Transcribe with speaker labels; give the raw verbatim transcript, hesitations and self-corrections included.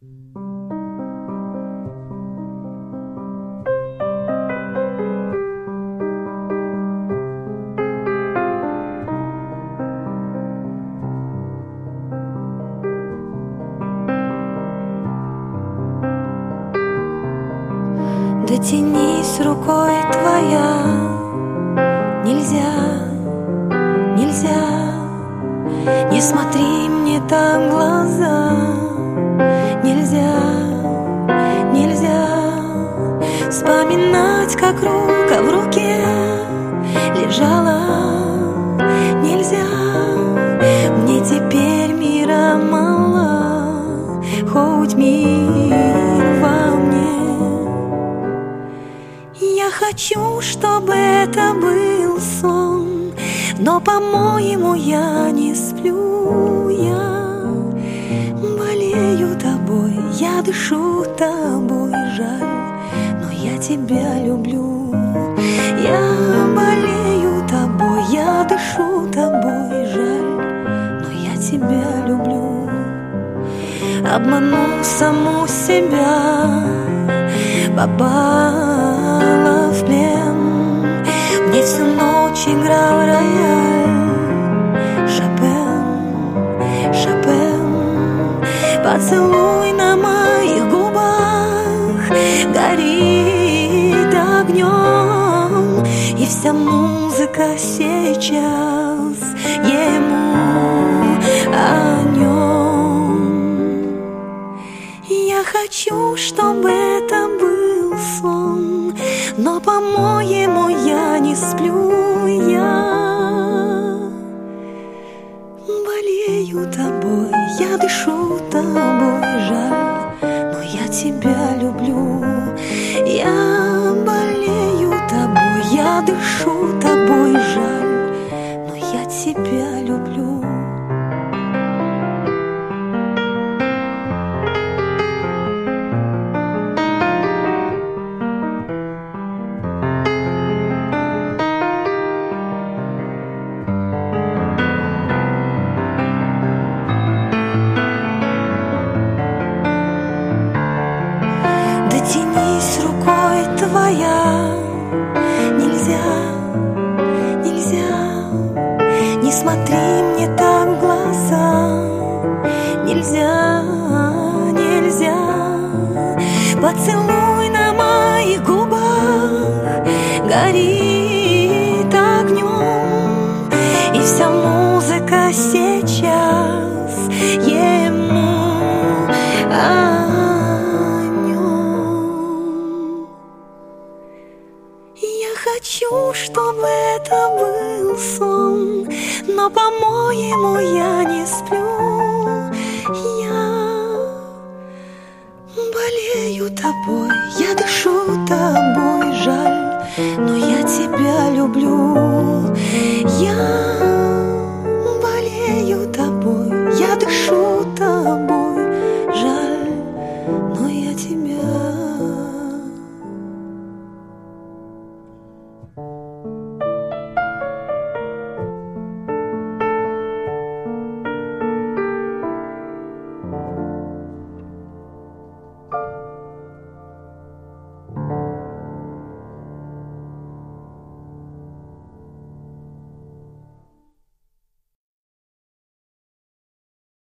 Speaker 1: Дотянись рукой твоя, нельзя, нельзя, не смотри мне так в глаза, нельзя, нельзя вспоминать, как рука в руке лежала, нельзя, мне теперь мира мало, хоть мир во мне. Я хочу, чтобы это был сон, но, по-моему, я не сплю. Я болею тобой, я дышу тобой, жаль, но я тебя люблю. Я болею тобой, я дышу тобой, жаль, но я тебя люблю. Обману саму себя, попала в плен. Мне всю ночь играл рояль, Шопен, Шопен. Поцелуй на моих губах горит огнем, и вся музыка сейчас ему о нем. Я хочу, чтобы это был сон, но, по-моему, я не сплю. Я болею тобой, я дышу тобой, жаль, но я тебя люблю. Я болею тобой, я дышу тобой, жаль, но я тебя люблю. Дотянись рукой твоя, нельзя, нельзя, не смотри мне так в глаза, нельзя, нельзя. Поцелуй на моих губах горит огнем, и вся музыка сейчас ему о нем. Я хочу, чтобы это был сон, но, по-моему, я не сплю. Я болею тобой, я дышу тобой, жаль, но я тебя люблю. Я болею тобой, я дышу тобой.